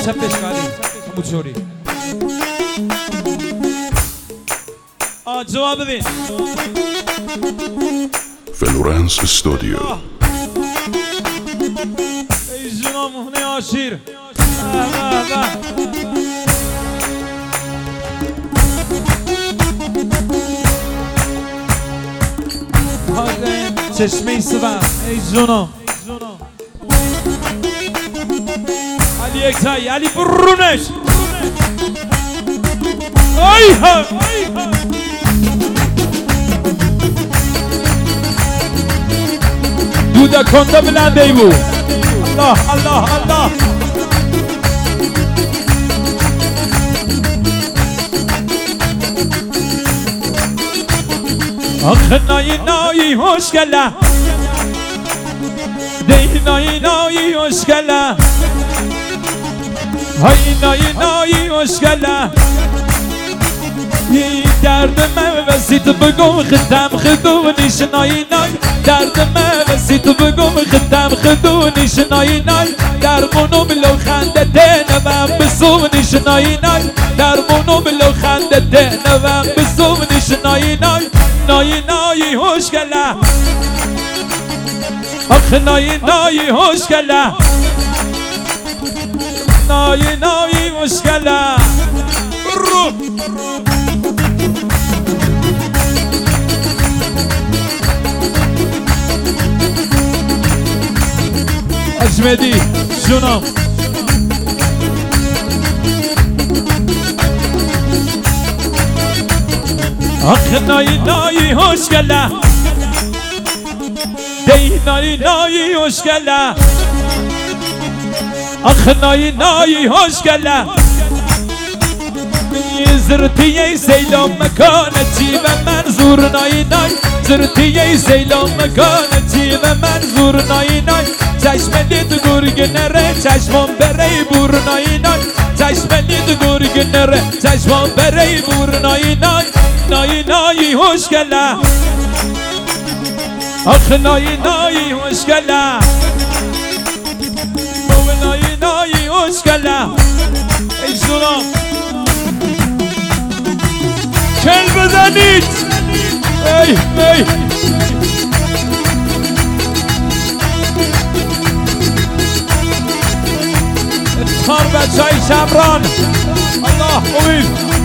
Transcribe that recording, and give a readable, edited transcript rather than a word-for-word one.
چپش کاری موچوری جواب ببین فلورنس استودیو ای جنام هنه آشیر چشمه سبا ای جنام علی اکتایی علی برونش ای ها دودا کنده بلنده ای بود الله الله الله آخه نایی نایی هشگله دی نایی نایی هشگله های نایی نایی هشگله درد من وسی تو بگم خدم خدونیش نایی نای درد من وسی تو بگم خدم خدونیش نایی نای درمونو بلو خنده دنوم بسونیش نایی نای درمونو بلو خنده دنوم بسونیش نایی نای نایی نایی هشگله آخه نایی نایی هشگله نایی نایی هشگله اجمدی جونم آخه نایی نایی هشگله دی نایی نایی هشگله آخه نایی نایی هشگله زرتی ای سیلام مکانتی و منظور نایی نای زرتی ای سیلام مکانتی و منظور نایی نای چشم دید گرگ نره چشمم بره بور نایی نای چشم دید گرگ نره چشمم بره بور نایی نای نایی نایی هشگله آخه نایی نایی هشگله نایی نایی هشگله ای جونم کل بزنید ای ای اتخار بچه های شمران الله امید